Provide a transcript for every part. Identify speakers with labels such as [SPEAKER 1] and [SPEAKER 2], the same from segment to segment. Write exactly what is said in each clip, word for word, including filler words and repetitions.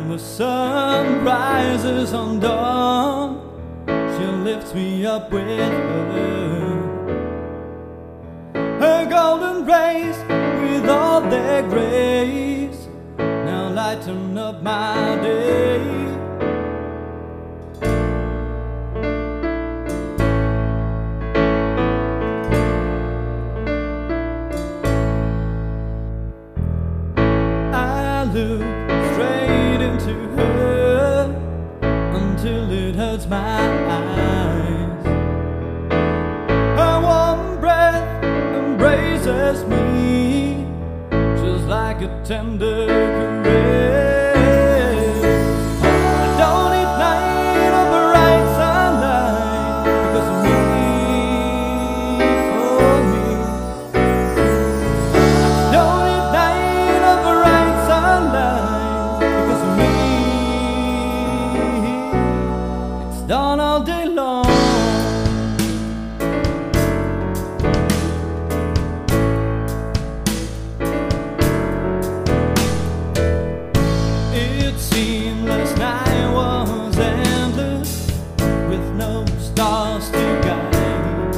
[SPEAKER 1] the sun rises on dawn, she lifts me up with her. Her golden rays, with all their grace, now lighten up my day. I look straight into her until it hurts my eyes. Her warm breath embraces me just like a tender caress. I don't need night or bright sunlight because of me, for me. I don't need night or bright sunlight because of me. It's dawn all day long. Last night was endless, with no stars to guide.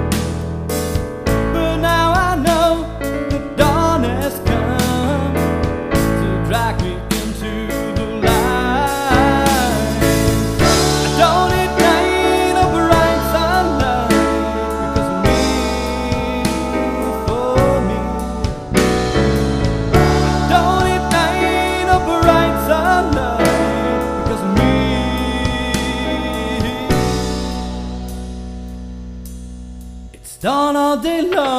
[SPEAKER 1] But now I know the dawn has come to drag me into the light. I don't need night or bright sunlight because of me, for me. I don't need night or bright sunlight. It's dawn all day long.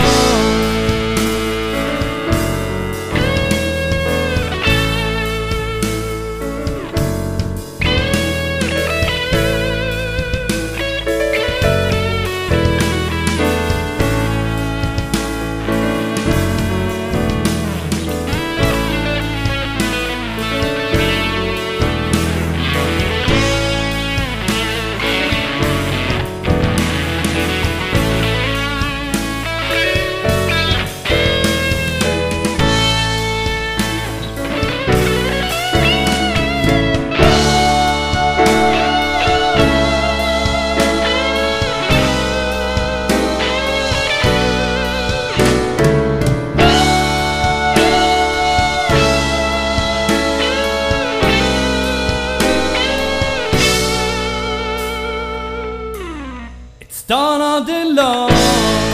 [SPEAKER 1] It's dawn all day long.